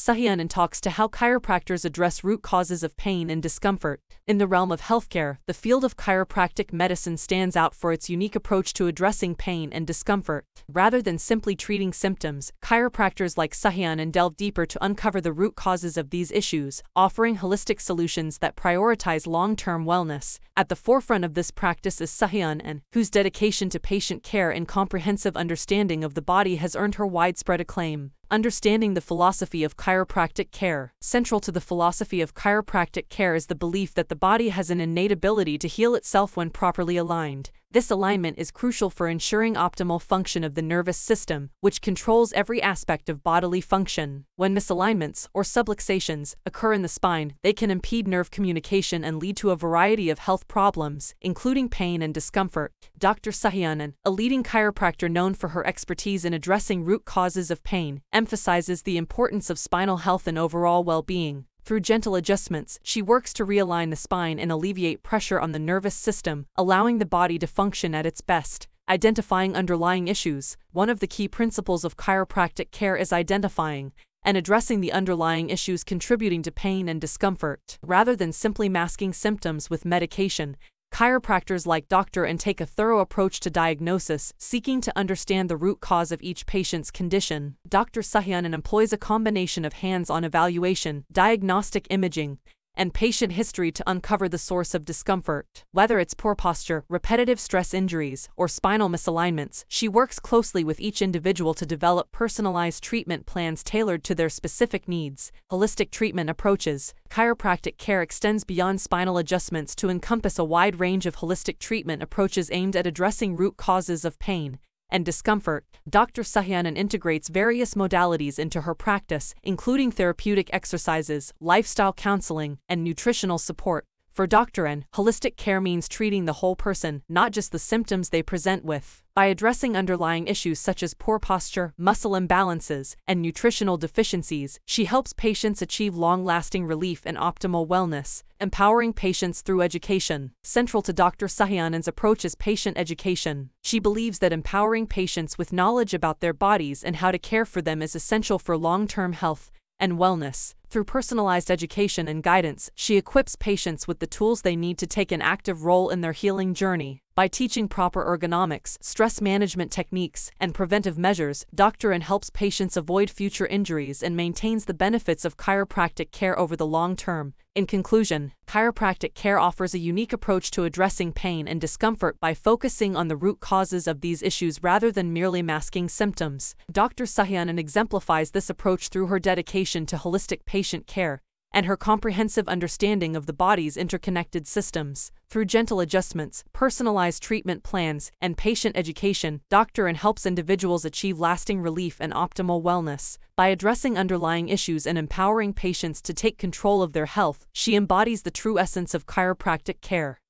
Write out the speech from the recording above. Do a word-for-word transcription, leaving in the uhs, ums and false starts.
Sahyanan talks to how chiropractors address root causes of pain and discomfort. In the realm of healthcare, the field of chiropractic medicine stands out for its unique approach to addressing pain and discomfort. Rather than simply treating symptoms, chiropractors like Sahyanan delve deeper to uncover the root causes of these issues, offering holistic solutions that prioritize long-term wellness. At the forefront of this practice is Sahyanan, whose dedication to patient care and comprehensive understanding of the body has earned her widespread acclaim. Understanding the philosophy of chiropractic care. Central to the philosophy of chiropractic care is the belief that the body has an innate ability to heal itself when properly aligned. This alignment is crucial for ensuring optimal function of the nervous system, which controls every aspect of bodily function. When misalignments, or subluxations, occur in the spine, they can impede nerve communication and lead to a variety of health problems, including pain and discomfort. Doctor Sahyanan, a leading chiropractor known for her expertise in addressing root causes of pain, emphasizes the importance of spinal health and overall well-being. Through gentle adjustments, she works to realign the spine and alleviate pressure on the nervous system, allowing the body to function at its best. Identifying underlying issues. One of the key principles of chiropractic care is identifying and addressing the underlying issues contributing to pain and discomfort. Rather than simply masking symptoms with medication, chiropractors like Doctor and take a thorough approach to diagnosis, seeking to understand the root cause of each patient's condition. Doctor Sahyanan employs a combination of hands-on evaluation, diagnostic imaging, and patient history to uncover the source of discomfort. Whether it's poor posture, repetitive stress injuries, or spinal misalignments, she works closely with each individual to develop personalized treatment plans tailored to their specific needs. Holistic treatment approaches. Chiropractic care extends beyond spinal adjustments to encompass a wide range of holistic treatment approaches aimed at addressing root causes of pain and discomfort. Doctor Sahyanan integrates various modalities into her practice, including therapeutic exercises, lifestyle counseling, and nutritional support. For Doctor N, holistic care means treating the whole person, not just the symptoms they present with. By addressing underlying issues such as poor posture, muscle imbalances, and nutritional deficiencies, she helps patients achieve long-lasting relief and optimal wellness. Empowering patients through education. Central to Doctor Sahyanan's approach is patient education. She believes that empowering patients with knowledge about their bodies and how to care for them is essential for long-term health and wellness. Through personalized education and guidance, she equips patients with the tools they need to take an active role in their healing journey. By teaching proper ergonomics, stress management techniques, and preventive measures, Doctor N helps patients avoid future injuries and maintains the benefits of chiropractic care over the long term. In conclusion, chiropractic care offers a unique approach to addressing pain and discomfort by focusing on the root causes of these issues rather than merely masking symptoms. Doctor Sahyanan exemplifies this approach through her dedication to holistic patient care and her comprehensive understanding of the body's interconnected systems. Through gentle adjustments, personalized treatment plans, and patient education, Doctor N helps individuals achieve lasting relief and optimal wellness. By addressing underlying issues and empowering patients to take control of their health, she embodies the true essence of chiropractic care.